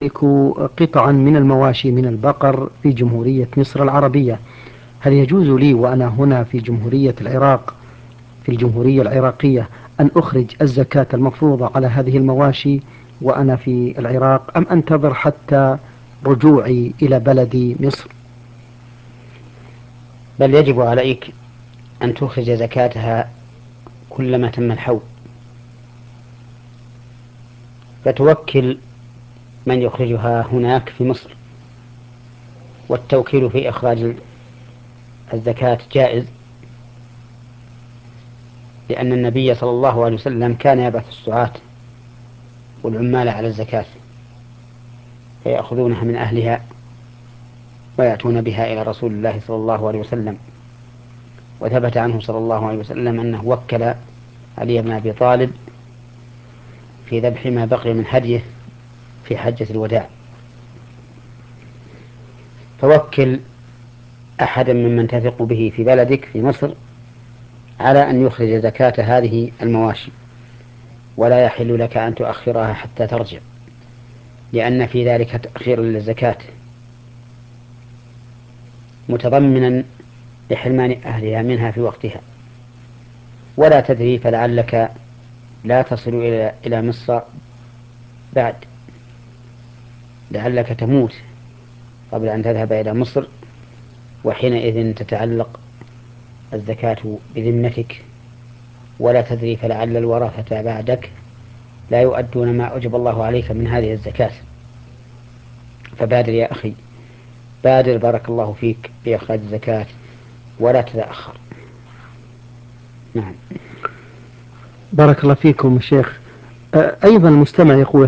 قطعا من المواشي من البقر في جمهورية مصر العربية. هل يجوز لي وأنا هنا في جمهورية العراق في الجمهورية العراقية أن أخرج الزكاة المفروضة على هذه المواشي وأنا في العراق، أم أنتظر حتى رجوعي إلى بلدي مصر؟ بل يجب عليك أن تخرج زكاتها كلما تم الحول، فتوكل من يخرجها هناك في مصر. والتوكيل في إخراج الزكاة جائز، لأن النبي صلى الله عليه وسلم كان يبعث السعاة والعمال على الزكاة فيأخذونها من أهلها ويأتون بها إلى رسول الله صلى الله عليه وسلم. وثبت عنه صلى الله عليه وسلم أنه وكل علي بن أبي طالب في ذبح ما بقي من هديه في حجة الوداع. فوكل أحدا ممن تثق به في بلدك في مصر على أن يخرج زكاة هذه المواشي، ولا يحل لك أن تؤخرها حتى ترجع، لأن في ذلك تأخير للزكاة متضمنا لحرمان أهلها منها في وقتها. ولا تدري، فلعلك لا تصل إلى مصر بعد، لعلك تموت قبل أن تذهب إلى مصر، وحينئذ تتعلق الزكاة بذمتك. ولا تدري، فلعل الورثة بعدك لا يؤدون ما أوجب الله عليك من هذه الزكاة. فبادر يا أخي، بادر بارك الله فيك بإخراج الزكاة ولا تتأخر. نعم. بارك الله فيكم شيخ. أيضا المستمع يقول: